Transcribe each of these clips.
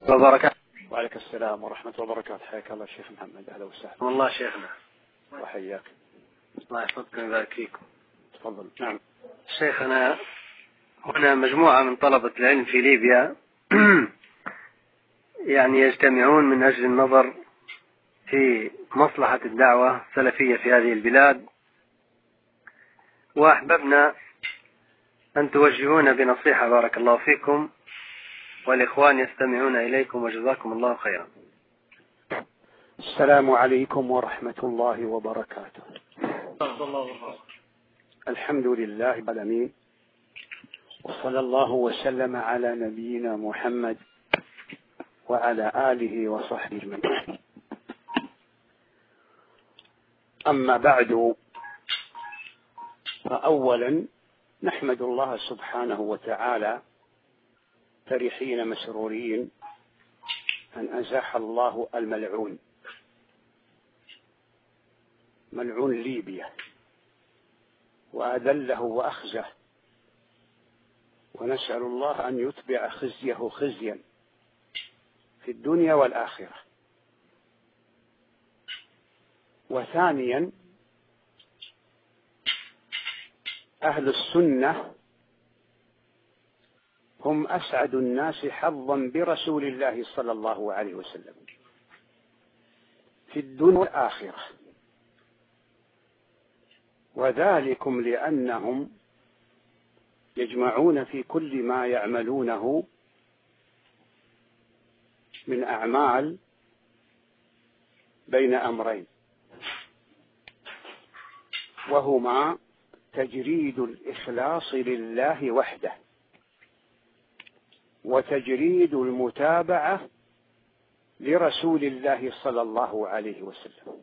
وبركاته. وعليك السلام ورحمة الله وبركاته. حياك الله شيخ محمد، أهلا وسهلا. والله شيخنا وحياك. الله يحفظكم ويبارك فيكم. تفضل. نعم شيخنا، هنا مجموعة من طلبة العلم في ليبيا يعني يجتمعون من أجل النظر في مصلحة الدعوة السلفية في هذه البلاد، وأحببنا أن توجهونا بنصيحة بارك الله فيكم، والإخوان يستمعون إليكم وجزاكم الله خيرا. السلام عليكم ورحمة الله وبركاته. الحمد لله رب العالمين، وصلى الله وسلم على نبينا محمد وعلى آله وصحبه أجمعين. أما بعد، فأولا نحمد الله سبحانه وتعالى فرحين مسرورين أن أزاح الله الملعون، ملعون ليبيا، وأذله وأخزه، ونسأل الله أن يتبع خزيه خزيا في الدنيا والآخرة. وثانيا، أهل السنة هم أسعد الناس حظا برسول الله صلى الله عليه وسلم في الدنيا والآخرة، وذلكم لأنهم يجمعون في كل ما يعملونه من أعمال بين أمرين، وهما تجريد الإخلاص لله وحده، وتجريد المتابعة لرسول الله صلى الله عليه وسلم.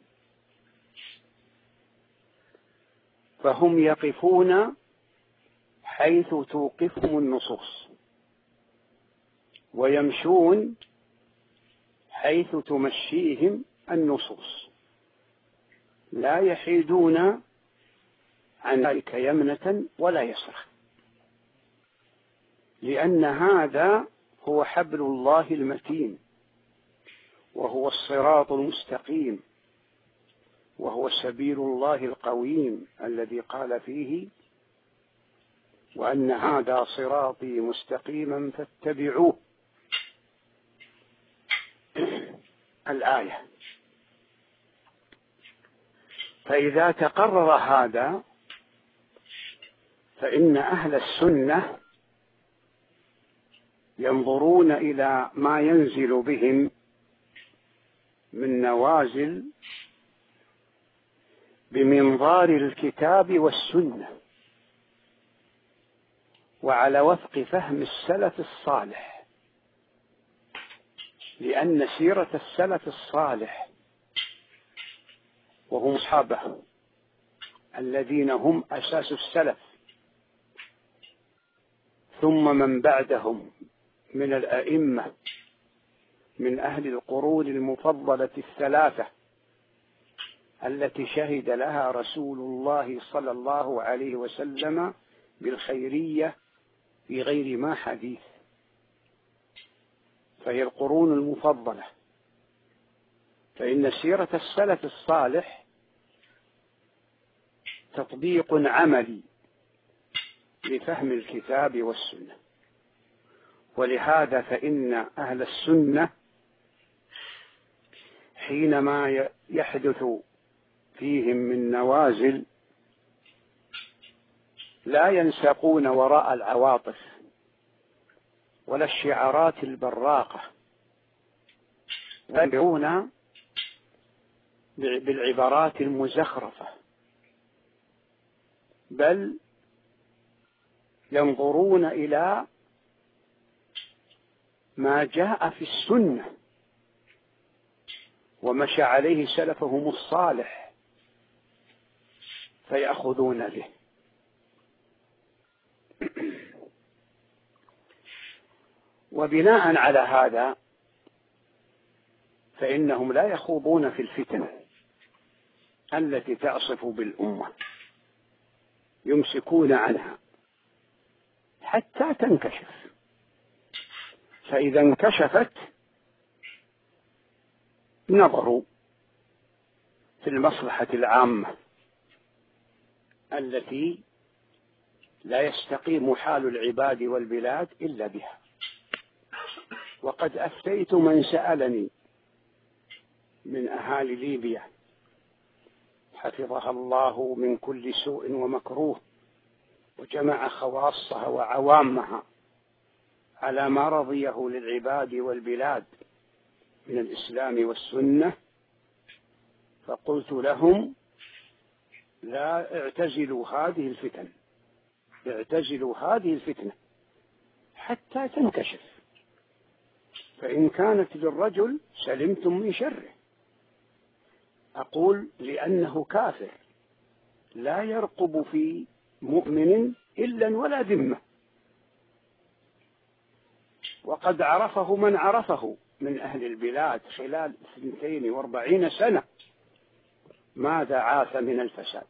فهم يقفون حيث توقفهم النصوص، ويمشون حيث تمشيهم النصوص، لا يحيدون عن ذلك يمنة ولا يسرا، لأن هذا هو حبل الله المتين، وهو الصراط المستقيم، وهو سبيل الله القويم الذي قال فيه: وأن هذا صراطي مستقيما فاتبعوه. الآية. فإذا تقرر هذا، فإن أهل السنة ينظرون إلى ما ينزل بهم من نوازل بمنظار الكتاب والسنة، وعلى وفق فهم السلف الصالح، لأن سيرة السلف الصالح وهم أصحابه الذين هم أساس السلف، ثم من بعدهم من الأئمة من أهل القرون المفضلة الثلاثة التي شهد لها رسول الله صلى الله عليه وسلم بالخيرية في غير ما حديث، فهي القرون المفضلة. فإن سيرة السلف الصالح تطبيق عملي لفهم الكتاب والسنة، ولهذا فإن أهل السنة حينما يحدث فيهم من نوازل لا ينساقون وراء العواطف ولا الشعارات البراقة، بل يدعون بالعبارات المزخرفة، بل ينظرون إلى ما جاء في السنة ومشى عليه سلفهم الصالح فيأخذون به. وبناء على هذا فإنهم لا يخوضون في الفتن التي تعصف بالأمة، يمسكون عنها حتى تنكشف، فإذا انكشفت نظروا في المصلحة العامة التي لا يستقيم حال العباد والبلاد إلا بها. وقد أفتيت من سألني من أهالي ليبيا حفظها الله من كل سوء ومكروه، وجمع خواصها وعوامها على ما رضيه للعباد والبلاد من الإسلام والسنة، فقلت لهم: لا اعتزلوا هذه الفتن، اعتزلوا هذه الفتنة حتى تنكشف، فإن كانت للرجل سلمتم من شره. أقول: لأنه كافر لا يرقب في مؤمن إلا ولا ذمة، وقد عرفه من عرفه من أهل البلاد خلال 42 سنة ماذا عاث من الفساد.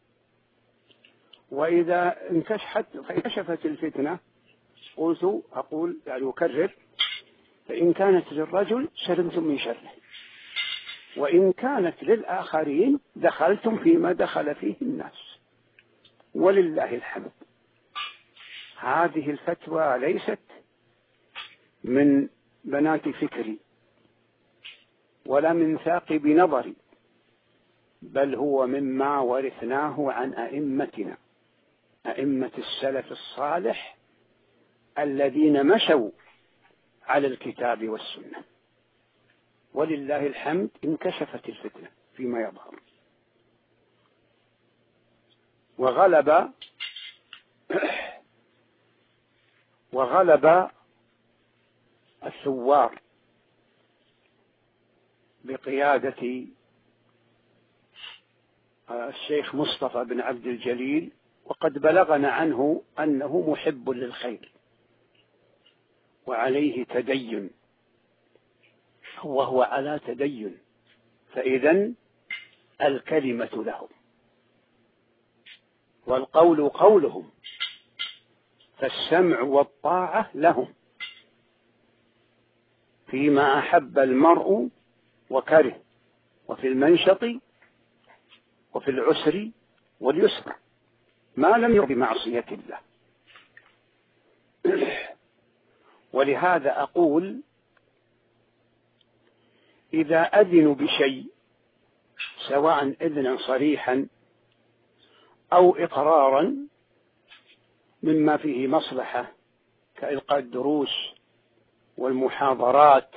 وإذا انكشفت الفتنة أقول يعني أكرر: فإن كانت للرجل سلمتم من شره، وإن كانت للآخرين دخلتم فيما دخل فيه الناس، ولله الحمد. هذه الفتوى ليست من بنات فكري ولا من ثاقب نظري، بل هو مما ورثناه عن أئمتنا، أئمة السلف الصالح الذين مشوا على الكتاب والسنة، ولله الحمد انكشفت الفتنة فيما يظهر. وغلب الثوار بقيادة الشيخ مصطفى بن عبد الجليل، وقد بلغنا عنه أنه محب للخير وعليه تدين، وهو على تدين، فإذن الكلمة لهم والقول قولهم، فالسمع والطاعة لهم فيما أحب المرء وكره، وفي المنشط وفي العسر واليسر، ما لم يرد بمعصية الله. ولهذا أقول: إذا أذنوا بشيء، سواء إذنا صريحا أو إقرارا مما فيه مصلحة كإلقاء الدروس والمحاضرات،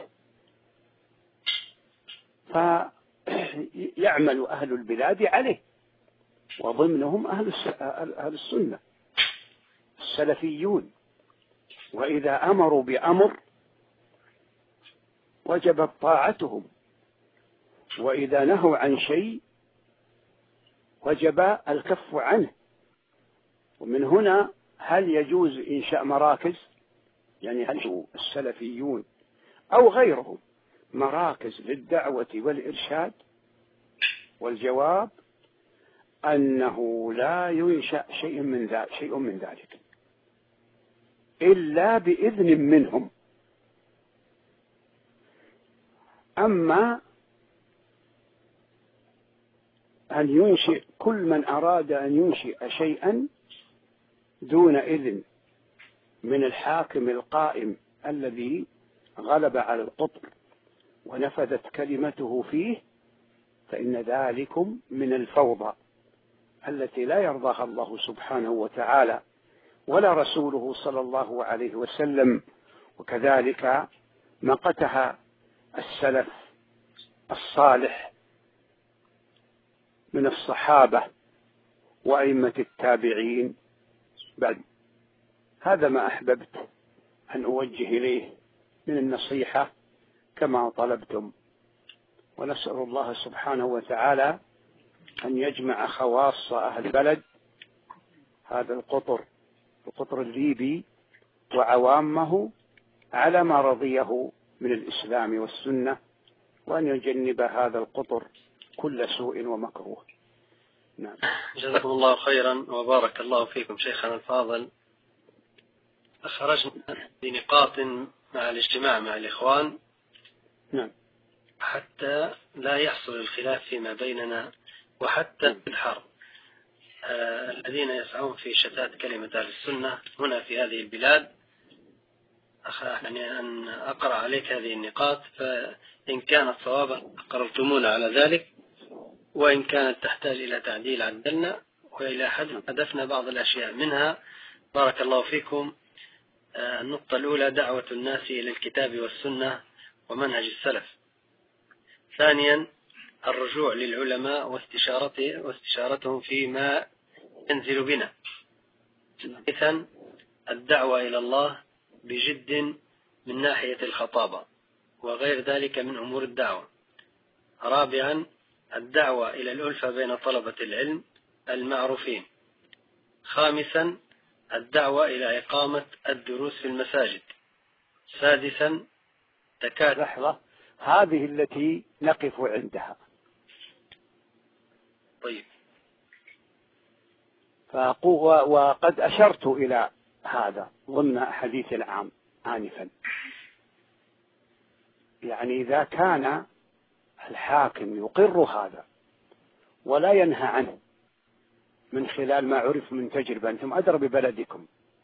فيعمل أهل البلاد عليه، وضمنهم أهل السنة السلفيون. وإذا أمروا بأمر وجبت طاعتهم، وإذا نهوا عن شيء وجب الكف عنه. ومن هنا هل يجوز إنشاء مراكز؟ يعني هل السلفيون أو غيرهم مراكز للدعوة والإرشاد؟ والجواب أنه لا ينشأ شيء من ذلك إلا بإذن منهم. أما أن ينشئ كل من أراد أن ينشئ شيئا دون إذن من الحاكم القائم الذي غلب على القطر ونفذت كلمته فيه، فإن ذلكم من الفوضى التي لا يرضاها الله سبحانه وتعالى ولا رسوله صلى الله عليه وسلم. وكذلك مقتها السلف الصالح من الصحابة وأئمة التابعين بعد. هذا ما أحببت أن أوجه إليه من النصيحة كما طلبتم، ونسأل الله سبحانه وتعالى أن يجمع خواص أهل البلد هذا القطر الليبي وعوامه على ما رضيه من الإسلام والسنة، وأن يجنب هذا القطر كل سوء ومكروه. نعم. جزاكم الله خيرا وبارك الله فيكم شيخنا الفاضل. خرجنا بنقاط مع الاجتماع مع الإخوان. نعم. حتى لا يحصل الخلاف فيما بيننا، وحتى في الحرب الذين يسعون في شتات كلمة أهل السنة هنا في هذه البلاد. يعني أن أقرأ عليك هذه النقاط، فإن كانت صوابا قررتمونا على ذلك، وإن كانت تحتاج إلى تعديل عدلنا، وإلى حد هدفنا بعض الأشياء منها. بارك الله فيكم. النقطة الأولى دعوة الناس إلى الكتاب والسنة ومنهج السلف. ثانيا الرجوع للعلماء واستشارتهم فيما ينزل بنا. ثالثا الدعوة إلى الله بجد من ناحية الخطابة وغير ذلك من أمور الدعوة. رابعا الدعوة إلى الألفة بين طلبة العلم المعروفين. خامسا الدعوة إلى إقامة الدروس في المساجد. سادسا لحظة، هذه التي نقف عندها. طيب. وقد أشرت إلى هذا ضمن حديث العام آنفا. يعني إذا كان الحاكم يقر هذا ولا ينهى عنه من خلال ما عرف من تجربة، أنتم أدرى ببلدكم،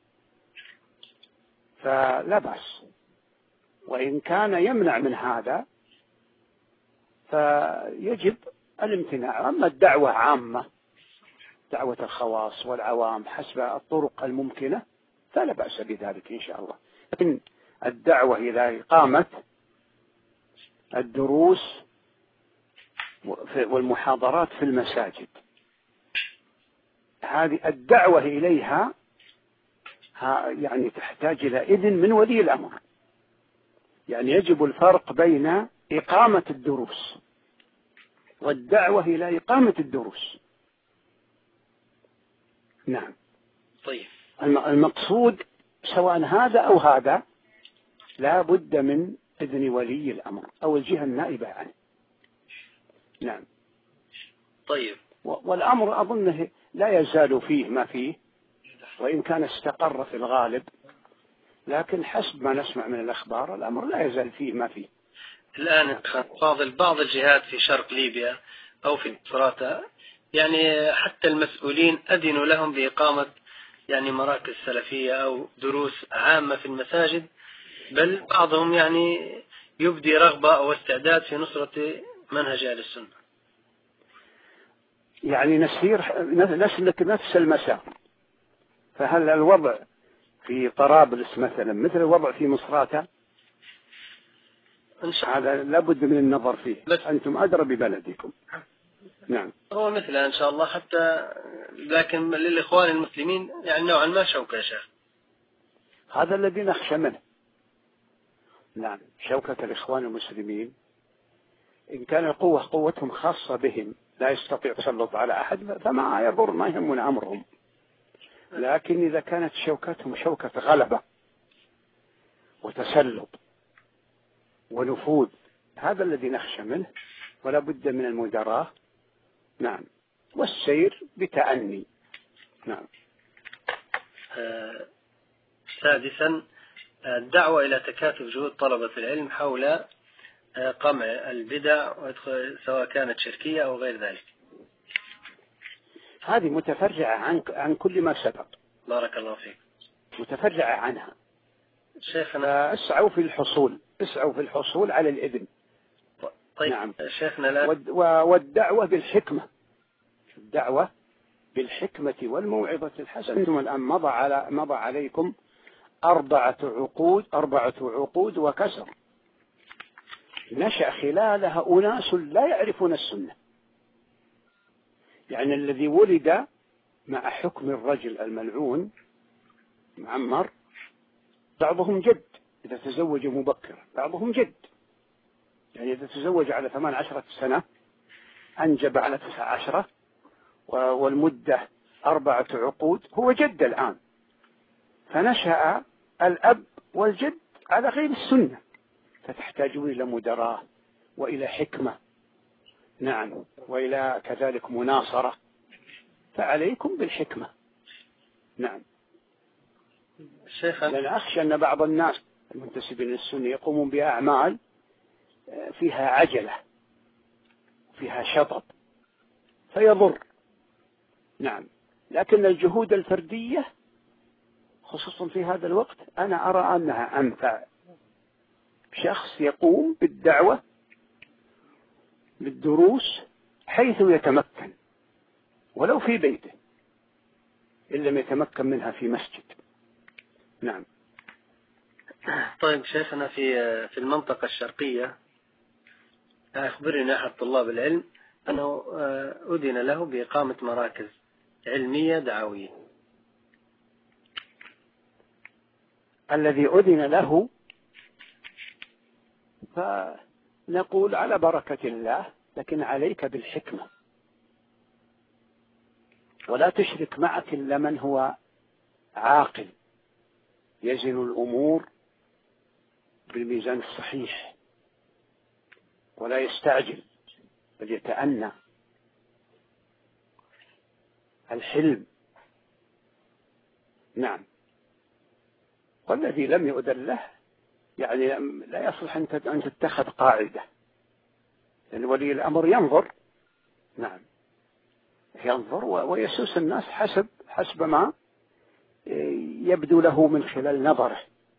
فلا بأس. وإن كان يمنع من هذا فيجب الامتناع. أما الدعوة عامة، دعوة الخواص والعوام حسب الطرق الممكنة، فلا بأس بذلك إن شاء الله. لكن الدعوة إلى إقامة الدروس والمحاضرات في المساجد، هذه الدعوة إليها يعني تحتاج إلى إذن من ولي الأمر. يعني يجب الفرق بين إقامة الدروس والدعوة إلى إقامة الدروس. نعم. طيب. المقصود سواء هذا أو هذا لا بد من إذن ولي الأمر أو الجهة النائبة عنه. نعم. طيب. والأمر أظنه لا يزال فيه ما فيه، وإن كان استقر في الغالب، لكن حسب ما نسمع من الأخبار الأمر لا يزال فيه ما فيه. الآن فاضل بعض الجهات في شرق ليبيا أو في مصراتة، يعني حتى المسؤولين أذنوا لهم بإقامة يعني مراكز سلفية أو دروس عامة في المساجد، بل بعضهم يعني يبدي رغبة أو استعداد في نصرة منهج أهل السنة. يعني نسلك نفس المسار. فهل الوضع في طرابلس مثلا مثل الوضع في مصراتة؟ هذا لابد من النظر فيه، أنتم أدرى ببلدكم. نعم. هو مثله إن شاء الله، حتى لكن للإخوان المسلمين يعني نوعا ما شوكة يا شيخ. هذا الذي نخشى منه. نعم، شوكة الإخوان المسلمين إن كان القوة قوتهم خاصة بهم لا يستطيع التسلط على أحد فما يضر، ما يهمنا أمرهم. لكن إذا كانت شوكتهم شوكة غلبة وتسلط ونفوذ، هذا الذي نخشى منه، ولا بد من المداراة. نعم، والسير بتأني. نعم. سادسا الدعوة إلى تكاتف جهود طلبة العلم حول قمع البدع سواء كانت شركية أو غير ذلك. هذه متفرعة عن كل ما سبق. بارك الله فيك. متفرعة عنها. شيخنا اسعوا في الحصول على الإذن. طيب. نعم. شيخنا لا. والدعوة بالحكمة. الدعوة بالحكمة والموعظة الحسنة. ثم الآن مضى عليكم 4 عقود وكسر، نشأ خلالها أناس لا يعرفون السنة. يعني الذي ولد مع حكم الرجل الملعون معمر، بعضهم جد إذا تزوج مبكرا، بعضهم جد يعني إذا تزوج على 18 سنة أنجب على 19 والمدة 4 عقود، هو جد الآن. فنشأ الأب والجد على غير السنة، فتحتاجون إلى مدراء وإلى حكمة. نعم، وإلى كذلك مناصرة، فعليكم بالحكمة. نعم. شيخنا لأن أخشى أن بعض الناس المنتسبين للسنة يقومون بأعمال فيها عجلة، فيها شطط، فيضر. نعم. لكن الجهود الفردية خصوصا في هذا الوقت أنا أرى أنها أنفع. شخص يقوم بالدعوة بالدروس حيث يتمكن ولو في بيته إن لم يتمكن منها في مسجد. نعم. طيب شيخنا في المنطقة الشرقية أخبرني أحد طلاب العلم أنه أذن له بإقامة مراكز علمية دعوية. الذي أذن له فنقول على بركة الله، لكن عليك بالحكمة، ولا تشرك معك إلا من هو عاقل يزن الأمور بالميزان الصحيح ولا يستعجل بل يتأنى. الحلم. نعم. والذي لم يؤذن له يعني لا يصلح أن تتخذ قاعدة، لأن ولي الأمر ينظر. نعم. ينظر ويسوس الناس حسب ما يبدو له من خلال نظره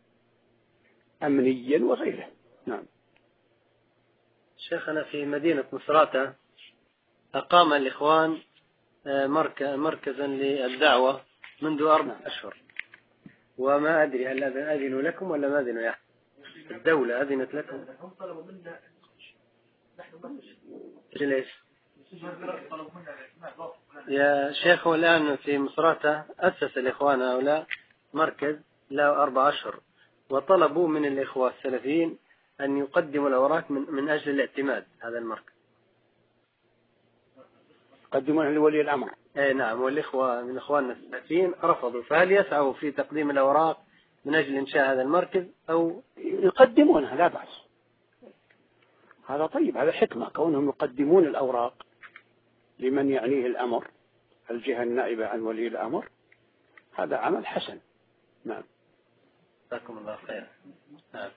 أمنيا وغيره. نعم. شيخنا في مدينة مصراتة أقام الإخوان مركزا للدعوة منذ 4 أشهر، وما أدري هل أذنوا لكم ولا ما أذنوا يا الدولة أذنت لكم؟ هم طلبوا منا نحن ليش يا شيخ؟ الآن في مصراتة أسس الإخوان هؤلاء مركز له 4 أشهر، وطلبوا من الإخوة السلفيين أن يقدموا الأوراق من أجل الاعتماد هذا المركز. قدموها لولي الأمر. نعم، والإخوة من إخواننا السلفيين رفضوا، فهل يسعوا في تقديم الأوراق من أجل إنشاء هذا المركز أو يقدمونها؟ لا بأس، هذا طيب، هذا حكمة كونهم يقدمون الأوراق لمن يعنيه الأمر، الجهة النائبة عن ولي الأمر، هذا عمل حسن. نعم. جزاكم الله خير. نعم.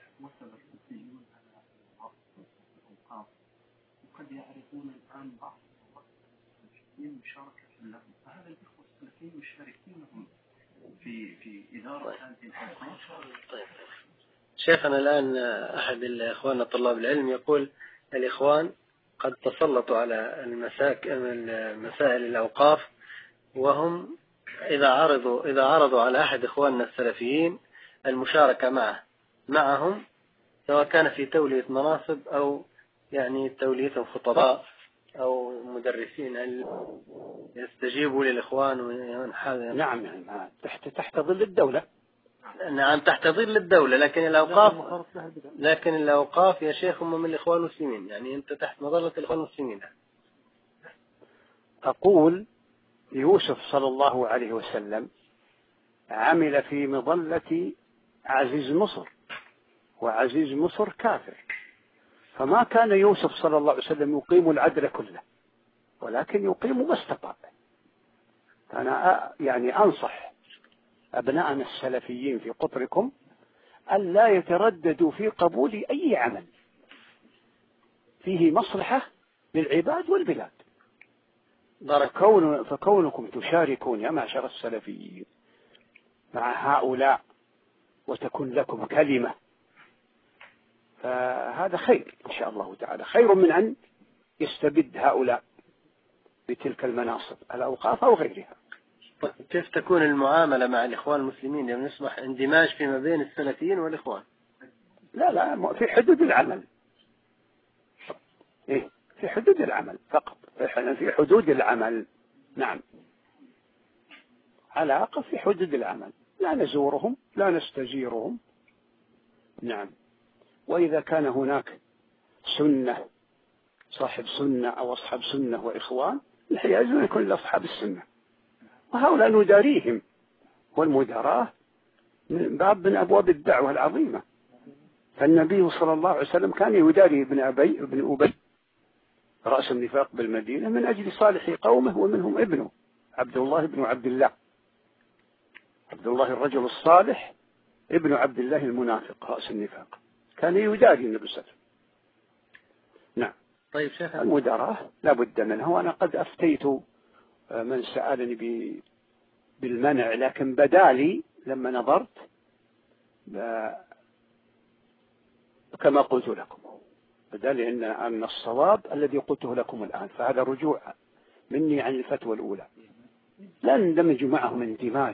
وقد يعرفون الآن بعض مشاركة لهم، فهذا الإخوة السلفيين مشاركين في إدارة هذه الأوقاف. طيب شيخنا الآن أحد الإخوان طلاب العلم يقول الإخوان قد تسلطوا على مسائل الأوقاف، وهم إذا عرضوا على أحد إخواننا السلفيين المشاركة معهم سواء كان في تولية مناصب أو يعني تولية خطباء أو مدرسين، هل يستجيبوا للإخوان وينحاذوا؟ نعم. تحت ظل الدولة. نعم تحت ظل الدولة، لكن الأوقاف يا شيخ هم من الإخوان المسلمين، يعني أنت تحت مظلة الإخوان المسلمين. أقول يوسف صلى الله عليه وسلم عمل في مظلة عزيز مصر، وعزيز مصر كافر، فما كان يوسف صلى الله عليه وسلم يقيم العدل كله، ولكن يقيم ما استطاع. أنا يعني أنصح أبناءنا السلفيين في قطركم أن لا يترددوا في قبول أي عمل فيه مصلحة للعباد والبلاد. فكونكم تشاركون يا معشر السلفيين مع هؤلاء وتكون لكم كلمة، فهذا خير إن شاء الله تعالى، خير من أن يستبد هؤلاء بتلك المناصب الأوقاف أو غيرها. كيف تكون المعاملة مع الإخوان المسلمين يعني يصبح اندماج فيما بين السلفيين والإخوان؟ لا في حدود العمل. في حدود العمل فقط، في حدود العمل. نعم. علاقة في حدود العمل، لا نزورهم لا نستجيرهم. نعم. وإذا كان هناك سنة، صاحب سنة أو أصحاب سنة وإخوان، يجب يكون لأصحاب السنة، وهؤلاء نداريهم، والمداراة من أبواب الدعوة العظيمة. فالنبي صلى الله عليه وسلم كان يداري ابن أبي رأس النفاق بالمدينة من أجل صالح قومه، ومنهم ابنه عبد الله بن عبد الله، عبد الله الرجل الصالح ابن عبد الله المنافق رأس النفاق، كان يداري النبي صلى الله عليه وسلم. طيب شيخ، المداراة لا بد منها، وأنا قد أفتيت من سألني بالمنع، لكن بدالي لما نظرت كما قلت لكم، بدالي أن الصواب الذي قلته لكم الآن، فهذا رجوع مني عن الفتوى الأولى. لا نندمج معهم اندماج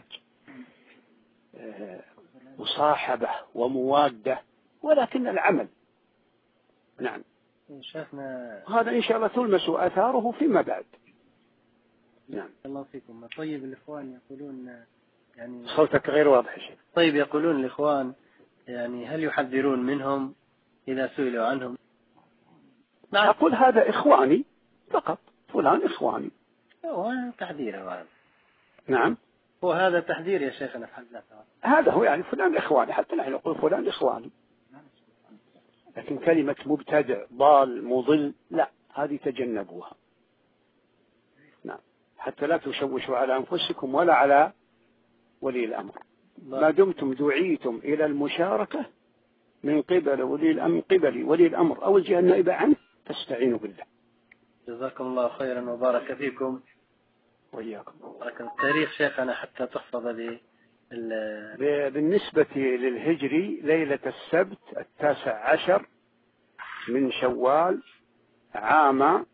مصاحبة وموادة، ولكن العمل. نعم شيخنا هذا إن شاء الله تلمس آثاره فيما بعد. نعم الله فيكم. طيب الإخوان يقولون يعني صوتك غير واضح شيء. طيب يقولون الإخوان يعني هل يحذرون منهم إذا سئلوا عنهم؟ نعم. أقول هذا إخواني فقط، فلان إخواني. هو تحذير هذا. نعم هو هذا تحذير يا شيخنا في حد ذاته. هذا هو يعني فلان إخواني، حتى نحن نقول فلان إخواني، لكن كلمة مبتدع ضال مضل لا، هذه تجنبوها. نعم حتى لا تشوشوا على أنفسكم ولا على ولي الأمر. ما دمتم دعيتم إلى المشاركة من قبل ولي الأمر أو الجهة النائبة عنه فاستعينوا بالله. جزاكم الله خيرا وبارك فيكم وإياكم. لكن التاريخ شيخنا حتى تحفظ لي بالنسبة للهجري ليلة السبت 19 من شوال عام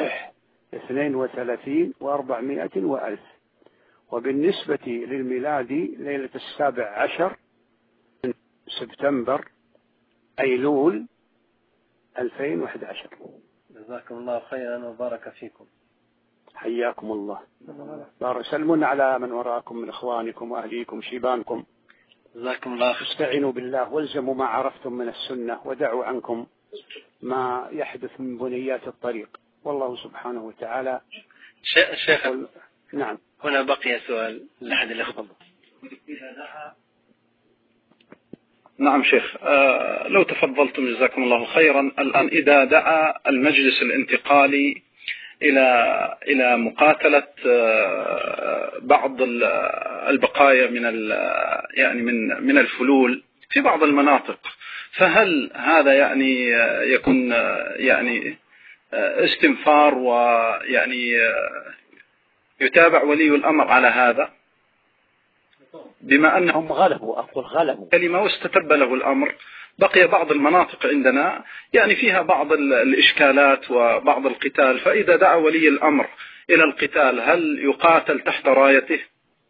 32 و400 وألف، وبالنسبة للميلادي ليلة 17 من سبتمبر أيلول 2011. جزاكم الله خيرا وبارك فيكم. حياكم الله. بارك سلمون على من وراءكم من إخوانكم وأهليكم شيبانكم. جزاكم الله خيرا. استعينوا بالله والزموا ما عرفتم من السنة ودعوا عنكم ما يحدث من بنيات الطريق، والله سبحانه وتعالى. شيخ نعم هنا بقي سؤال لأحد الأخوة. نعم شيخ، لو تفضلتم جزاكم الله خيرا. الآن إذا دعا المجلس الانتقالي إلى مقاتلة بعض البقايا من الفلول في بعض المناطق، فهل هذا يعني يكون يعني استنفار ويعني يتابع ولي الأمر على هذا، بما أنهم غلبوا كلمة واستتب له الأمر؟ بقي بعض المناطق عندنا يعني فيها بعض الإشكالات وبعض القتال، فإذا دعا ولي الأمر إلى القتال هل يقاتل تحت رايته؟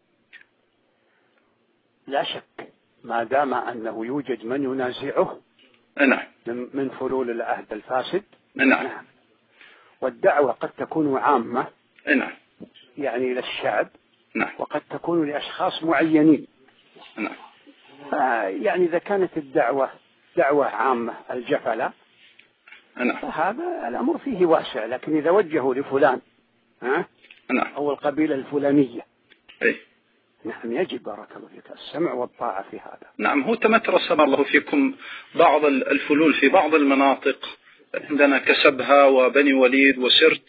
لا شك، ما دام أنه يوجد من ينازعه نعم من فلول العهد الفاسد. نعم. والدعوة قد تكون عامة نعم يعني للشعب، نعم، وقد تكون لأشخاص معينين. نعم. يعني إذا كانت الدعوة دعوة عامة الجفلة فهذا الأمر فيه واسع، لكن إذا وجهوا لفلان أو القبيلة الفلانية نعم يجب بارك الله فيك السمع والطاعة في هذا. نعم هو تمترس الله فيكم بعض الفلول في بعض المناطق عندنا كسبها وبني وليد وسرت،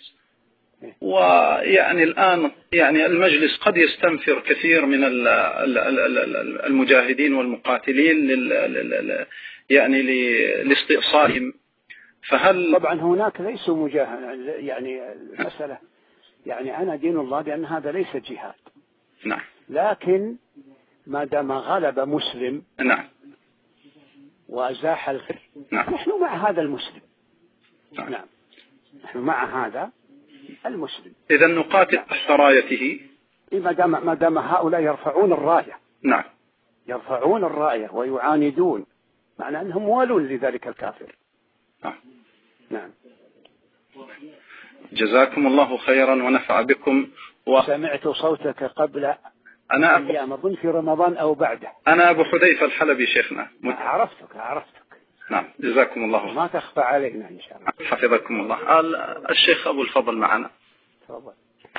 ويعني الآن يعني المجلس قد يستنفر كثير من المجاهدين والمقاتلين يعني لاستئصالهم، فهل طبعا هناك ليسوا مجاهد، يعني المسألة يعني أنا دين الله بأن هذا ليس جهاد. نعم. لكن ما دام غلب مسلم نعم وأزاح الخير نعم نحن مع هذا المسلم. نعم نحن مع هذا المسلم. إذا نقاتل تحت رايته ما دام هؤلاء يرفعون الراية. نعم يرفعون الراية ويعاندون، معنى أنهم موالون لذلك الكافر. نعم. جزاكم الله خيرا ونفع بكم. سمعت صوتك قبل أنا أيام أظن في رمضان أو بعده. أنا أبو حذيفة الحلبي شيخنا. عرفتك. نعم جزاكم الله. ما تخفى علينا إن شاء الله. حفظكم الله. الشيخ أبو الفضل معنا. تفضل.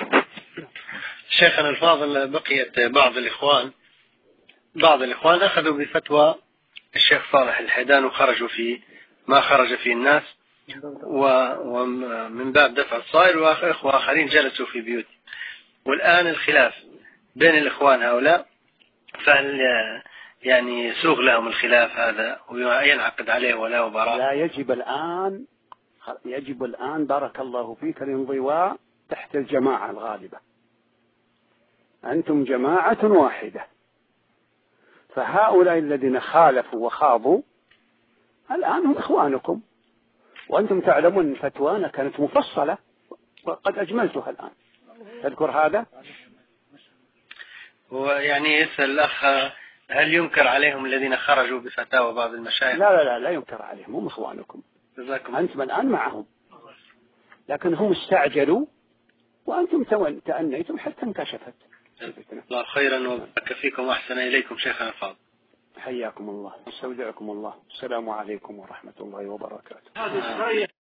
شيخنا الفاضل، بقيت بعض الإخوان أخذوا بفتوى الشيخ صالح الحيدان وخرجوا في ما خرج فيه الناس، ومن باب دفع الصائل، وإخوة آخرين جلسوا في بيوت. والآن الخلاف بين الإخوان هؤلاء، فهل يعني سوغ لهم الخلاف هذا وينعقد عليه ولا براء؟ لا، يجب الآن يجب الآن بارك الله فيك الانضواء تحت الجماعة الغالبة. أنتم جماعة واحدة، فهؤلاء الذين خالفوا وخاضوا الآن هم إخوانكم، وأنتم تعلمون أن فتوانا كانت مفصلة وقد أجملتها الآن. تذكر هذا؟ ويعني يسأل الأخ هل ينكر عليهم الذين خرجوا بفتاوى بعض المشايخ؟ لا ينكر عليهم، هم إخوانكم، أنتم الآن معهم، لكن هم استعجلوا وأنتم تأنيتم حتى انكشفت. الله خيرا وبارك فيكم وأحسن إليكم شيخنا الفاضل. حياكم الله، استودعكم الله، السلام عليكم ورحمة الله وبركاته.